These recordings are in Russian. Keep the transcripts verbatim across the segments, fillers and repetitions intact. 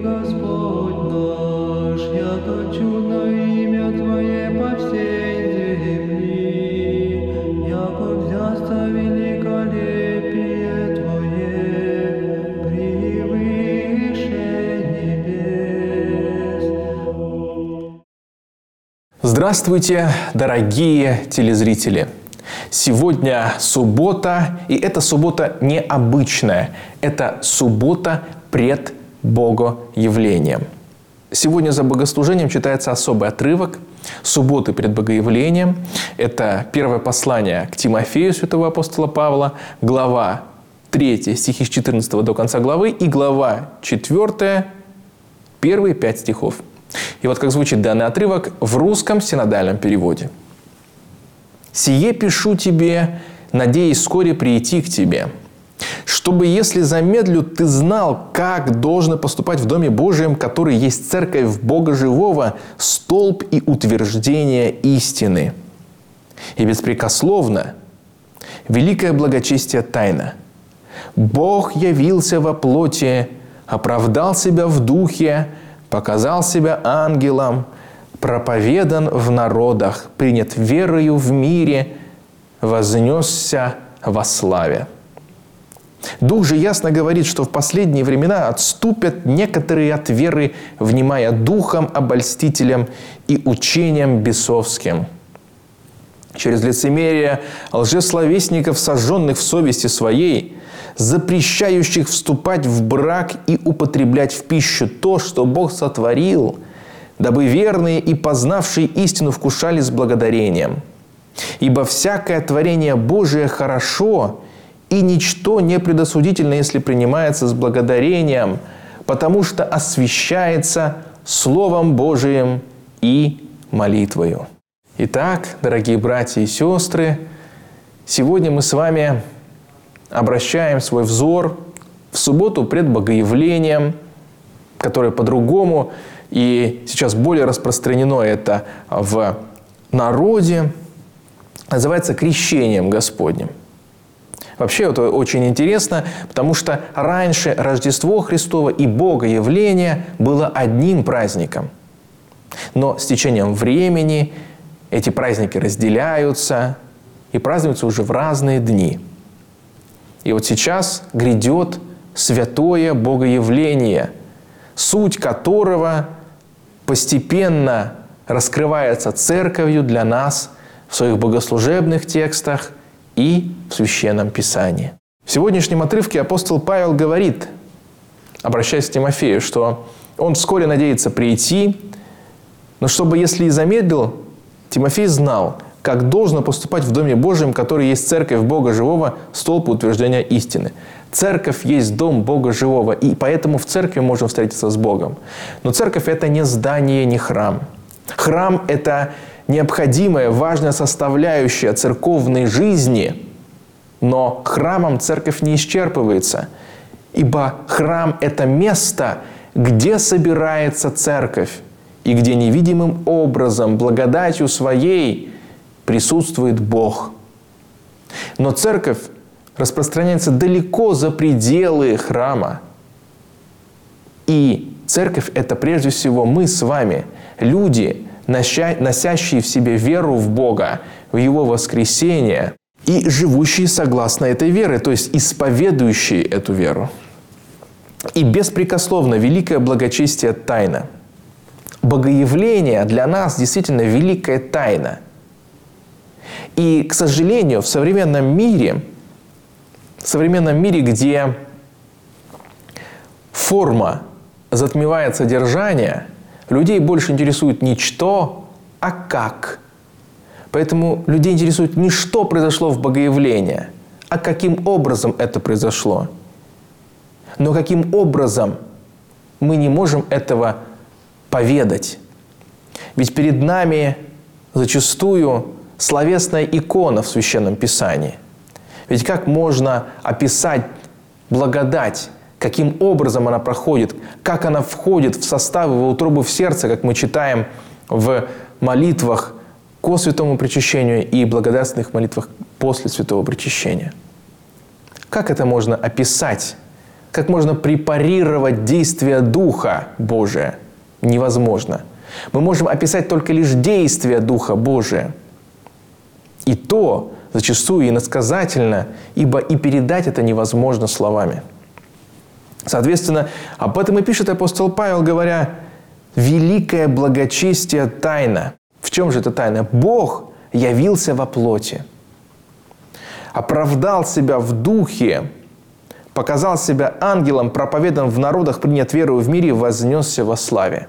Господь наш, яко чудно имя Твое по всей земли, яко взясто великолепие Твое превыше небес. Здравствуйте, дорогие телезрители! Сегодня суббота, и эта суббота необычная. Это суббота пред Богоявлением. Сегодня за богослужением читается особый отрывок субботы пред Богоявлением. Это первое послание к Тимофею святого апостола Павла, глава третья, стихи с четырнадцатого до конца главы, и глава четвёртая, первые пять стихов. И вот как звучит данный отрывок в русском синодальном переводе. «Сие пишу тебе, надеясь вскоре прийти к тебе, чтобы, если замедлю, ты знал, как должно поступать в Доме Божием, который есть церковь Бога Живого, столб и утверждение истины. И беспрекословно, великое благочестие тайна. Бог явился во плоти, оправдал себя в духе, показал себя ангелом, проповедан в народах, принят верою в мире, вознесся во славе. Дух же ясно говорит, что в последние времена отступят некоторые от веры, внимая духом обольстителям и учением бесовским. Через лицемерие лжесловесников, сожженных в совести своей, запрещающих вступать в брак и употреблять в пищу то, что Бог сотворил, дабы верные и познавшие истину вкушали с благодарением. Ибо всякое творение Божие хорошо, и ничто не предосудительно, если принимается с благодарением, потому что освящается Словом Божиим и молитвою». Итак, дорогие братья и сестры, сегодня мы с вами обращаем свой взор в субботу пред Богоявлением, которое по-другому и сейчас более распространено это в народе, называется крещением Господним. Вообще это очень интересно, потому что раньше Рождество Христово и Богоявление было одним праздником. Но с течением времени эти праздники разделяются и празднуются уже в разные дни. И вот сейчас грядет святое Богоявление, суть которого постепенно раскрывается Церковью для нас в своих богослужебных текстах и в Священном Писании. В сегодняшнем отрывке апостол Павел говорит, обращаясь к Тимофею, что он вскоре надеется прийти, но чтобы, если и замедлил, Тимофей знал, как должно поступать в Доме Божьем, который есть Церковь Бога Живого, столб утверждения истины. Церковь есть Дом Бога Живого, и поэтому в церкви можем встретиться с Богом. Но церковь – это не здание, не храм. Храм – это необходимая, важная составляющая церковной жизни, но храмом церковь не исчерпывается, ибо храм – это место, где собирается церковь, и где невидимым образом, благодатью своей, присутствует Бог. Но церковь распространяется далеко за пределы храма. И церковь – это прежде всего мы с вами, люди, носящие в себе веру в Бога, в Его воскресение и живущие согласно этой вере, то есть исповедующие эту веру. И беспрекословно великое благочестие тайна. Богоявление для нас действительно великая тайна. И, к сожалению, в современном мире, в современном мире, где форма затмевает содержание, людей больше интересует не что, а как. Поэтому людей интересует не что произошло в Богоявлении, а каким образом это произошло. Но каким образом мы не можем этого поведать. Ведь перед нами зачастую словесная икона в Священном Писании. Ведь как можно описать благодать, каким образом она проходит, как она входит в состав его утробы в сердце, как мы читаем в молитвах ко святому причащению и благодарственных молитвах после святого причащения. Как это можно описать Как можно препарировать действие Духа Божия? Невозможно. Мы можем описать только лишь действие Духа Божия. И то зачастую иносказательно, ибо и передать это невозможно словами. Соответственно, об этом и пишет апостол Павел, говоря: «Великое благочестие тайна». В чем же эта тайна? Бог явился во плоти, оправдал себя в духе, показал себя ангелом, проповедан в народах, принят верою в мире, вознесся во славе.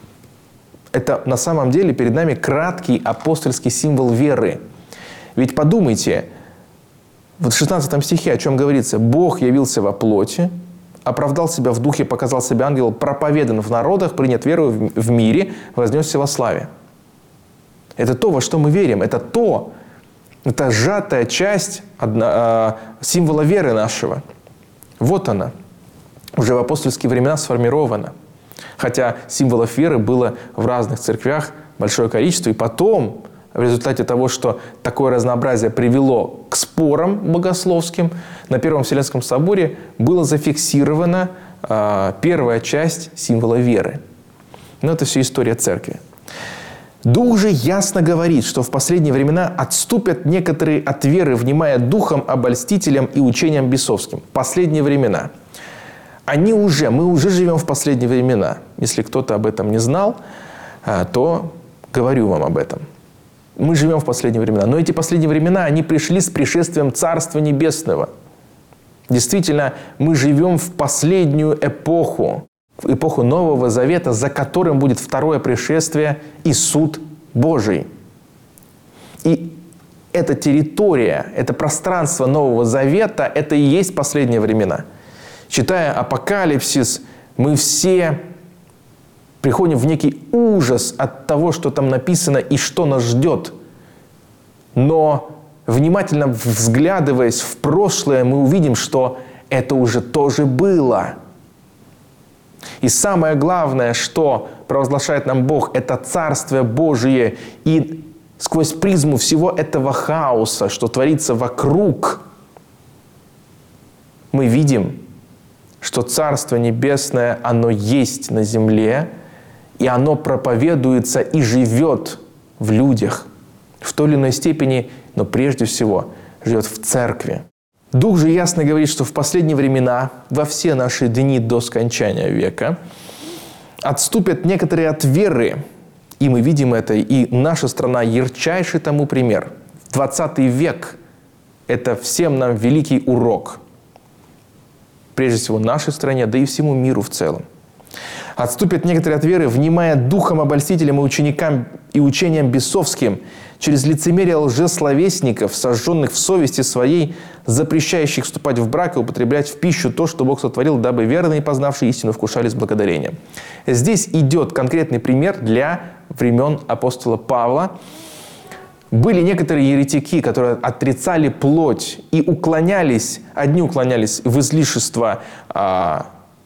Это на самом деле перед нами краткий апостольский символ веры. Ведь подумайте, вот в шестнадцатом стихе о чем говорится: «Бог явился во плоти, оправдал себя в духе, показал себя ангелом, проповедан в народах, принят верою в мире, вознесся во славе». Это то, во что мы верим. Это то, это сжатая часть одна, э, символа веры нашего. Вот она, уже в апостольские времена сформирована. Хотя символов веры было в разных церквях большое количество. И потом, в результате того, что такое разнообразие привело к спорам богословским, на Первом Вселенском соборе была зафиксирована э, первая часть символа веры. Но это все история церкви. Дух же ясно говорит, что в последние времена отступят некоторые от веры, внимая духом обольстителям и учениям бесовским. Последние времена. Они уже, мы уже живем в последние времена. Если кто-то об этом не знал, то говорю вам об этом. Мы живем в последние времена. Но эти последние времена, они пришли с пришествием Царства Небесного. Действительно, мы живем в последнюю эпоху. В эпоху Нового Завета, за которым будет второе пришествие и суд Божий. И эта территория, это пространство Нового Завета, это и есть последние времена. Читая Апокалипсис, мы все приходим в некий ужас от того, что там написано и что нас ждет. Но внимательно взглядываясь в прошлое, мы увидим, что это уже тоже было. И самое главное, что провозглашает нам Бог, это Царствие Божие. И сквозь призму всего этого хаоса, что творится вокруг, мы видим, что Царство Небесное, оно есть на земле, и оно проповедуется и живет в людях в той или иной степени, но прежде всего живет в церкви. Дух же ясно говорит, что в последние времена, во все наши дни до скончания века, отступят некоторые от веры. И мы видим это, и наша страна ярчайший тому пример. двадцатый век – это всем нам великий урок. Прежде всего нашей стране, да и всему миру в целом. Отступят некоторые от веры, внимая духом обольстителям и ученикам и учениям бесовским, через лицемерие лжесловесников, сожженных в совести своей, запрещающих вступать в брак и употреблять в пищу то, что Бог сотворил, дабы верные, познавшие истину, вкушали с благодарением. Здесь идет конкретный пример для времен апостола Павла. Были некоторые еретики, которые отрицали плоть и уклонялись, одни уклонялись в излишество а,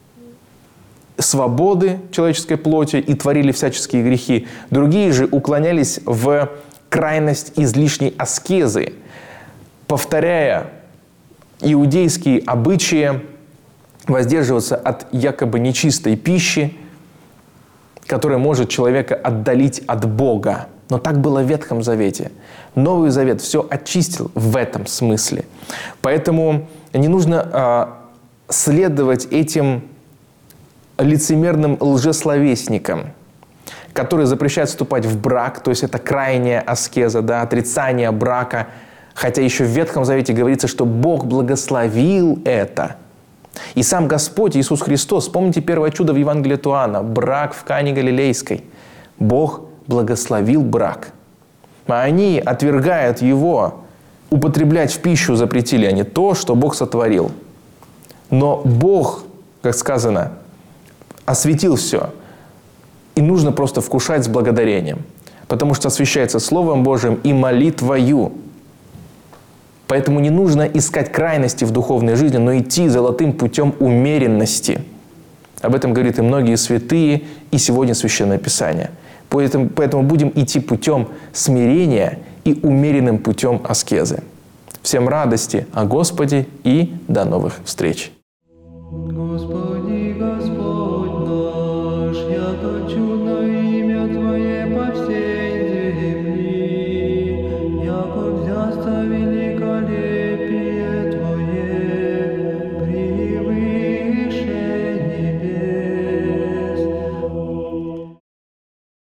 свободы человеческой плоти и творили всяческие грехи. Другие же уклонялись в крайность излишней аскезы, повторяя иудейские обычаи воздерживаться от якобы нечистой пищи, которая может человека отдалить от Бога. Но так было в Ветхом Завете. Новый Завет все очистил в этом смысле. Поэтому не нужно а, следовать этим лицемерным лжесловесникам, которые запрещают вступать в брак, то есть это крайняя аскеза, да, отрицание брака. Хотя еще в Ветхом Завете говорится, что Бог благословил это. И сам Господь Иисус Христос, вспомните первое чудо в Евангелии от Иоанна, брак в Кане Галилейской. Бог благословил брак. А они отвергают его, употреблять в пищу запретили они то, что Бог сотворил. Но Бог, как сказано, осветил все. И нужно просто вкушать с благодарением. Потому что освящается Словом Божьим и молитвою. Поэтому не нужно искать крайности в духовной жизни, но идти золотым путем умеренности. Об этом говорят и многие святые, и сегодня Священное Писание. Поэтому, поэтому будем идти путем смирения и умеренным путем аскезы. Всем радости о Господе и до новых встреч! Господи,